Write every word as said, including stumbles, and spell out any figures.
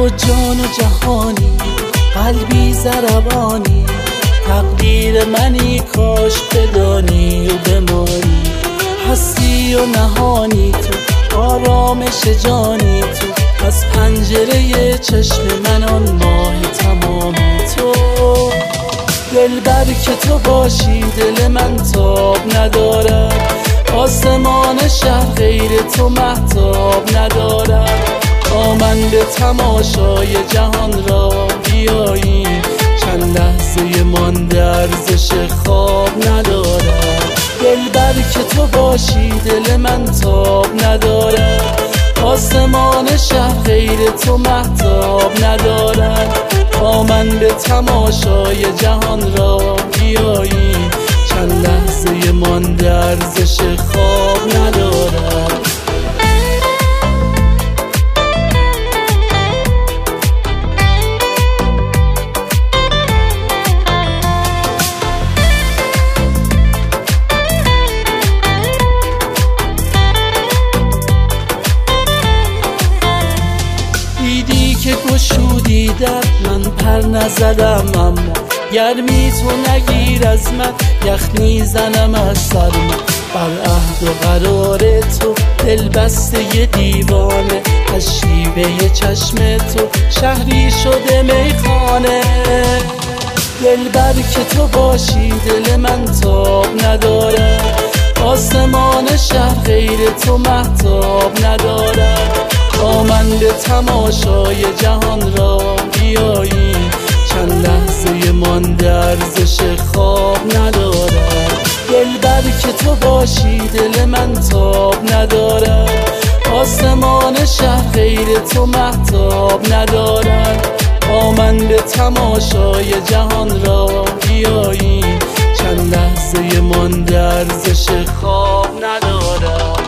تو جان و جهانی، قلبی ضربانی، تقدیر منی کاش بدانی و بمانی. هستی و نهانی تو، آرامش جانی تو، از پنجره چشم من آن ماه تمامی تو. دلبر که تو باشی دل من تاب ندارد، آسمان شهر غیر تو مهتاب ندارد. با من به تماشای جهان را بیایی، چند لحظه مانده ارزش خواب ندارد. دلبر که تو باشی دل من تاب ندارد، آسمان شهر غیر تو مهتاب ندارد. با من به تماشای جهان را بیایی، چند لحظه مانده ارزش خواب ندارد. دیدی که گشودی در من پر نزدم، اما گرمی تو نگیر از من، یخنی زنم از سر من. بر عهد و قرار تو دل بسته دیوانه، از شیوه چشم تو شهری شده میخانه. دلبر که تو باشی دل من تاب ندارد، آسمان شهر غیر تو مهتاب ندارد. با من به تماشای جهان را بیایی، چند لحظه مانده ارزش خواب ندارد. دلبر که تو باشی دل من تاب ندارد، آسمان شهر غیر تو مهتاب ندارد. با من به تماشای جهان را بیایی، چند لحظه مانده ارزش خواب ندارد.